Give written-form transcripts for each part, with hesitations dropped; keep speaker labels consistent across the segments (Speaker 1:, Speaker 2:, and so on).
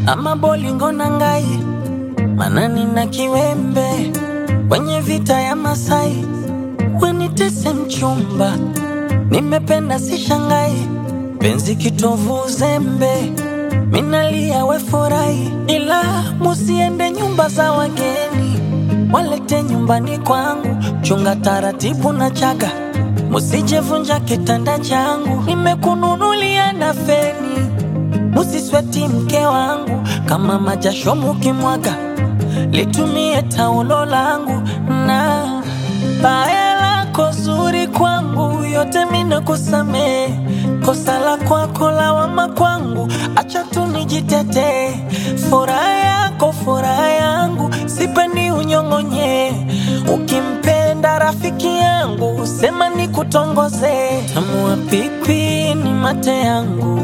Speaker 1: ama bolingo na ngai, manani na kiwembe kwenye vita ya Masai. Wenitese mchumba, nimependa sishangai, penzi kitovu uzembe, minalia we furahi. Ila musiende nyumba za wageni, walete nyumbani kwangu, chunga taratibu na chaga, musijevunja kitanda changu. Nimekununulia na feni, musisweti mke wangu, kama majasho mukimwaga, litumie taulo langu. Na baya lako zuri kwangu, yote mina kusamee. Kosa la kwako lawama kwangu, acha tu nijitete. Furaha yako furaha yangu, sipendi unyong'onye. Ukimpenda rafiki yangu, sema nikutongoze. Tamu wa pipi ni mate yangu,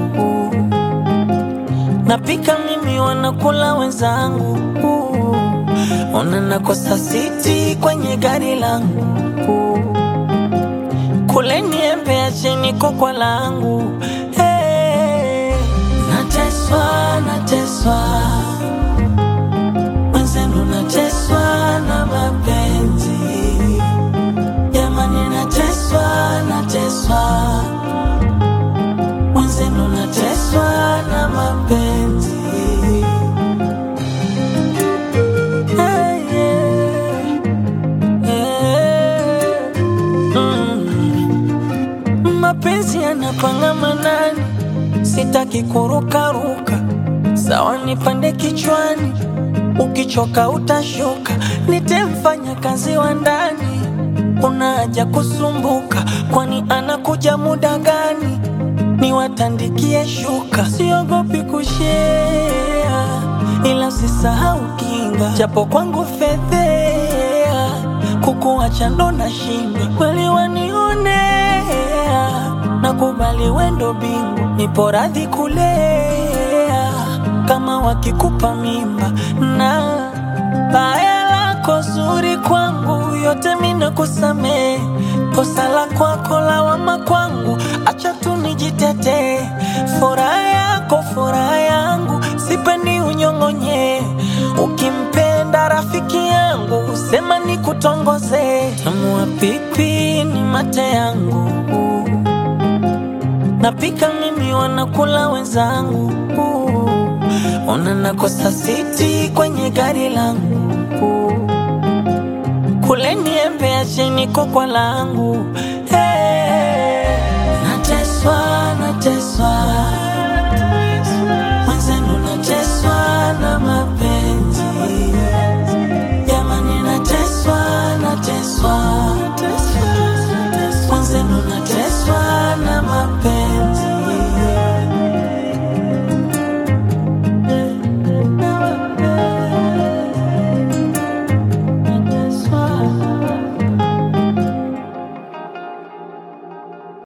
Speaker 1: napika mimi wanakula wenzangu. Ona nakosa siti kwenye gari langu, kule niembe acheni kokwa langu. Hey, nateswa, nateswa, mwenzenu nateswa na mapenzi. Jamani nateswa, nateswa, mwenzenu nateswa na mapenzi. Mapenzi yanapanga manani, sitaki kurukaruka. Sawa nipande kichwani, ukichoka utashuka. Nitemfanya kazi wa ndani, una haja kusumbuka. Kwani anakuja muda gani, niwatandikie shuka. Siogopi kushea, ila usisahau kinga. Japo kwangu fedhea, kukuacha ndo nashinda. Kweli wanionea, nakubali wendo bingu, nipo radhi kulea kama wakikupa mimba. Na baya lako zuri kwangu, yote mina kusamee. Kosa la kwako lawama kwangu, acha tu nijitete. Furaha yako furaha yangu, sipendi unyong'onye. Ukimpenda rafiki yangu, sema nikutongoze. Tamu wa pipi ni mate yangu, napika mimi wanakula wenzangu. Ona nakosa siti kwenye gari langu, kule niembe acheni kokwa langu. Hey.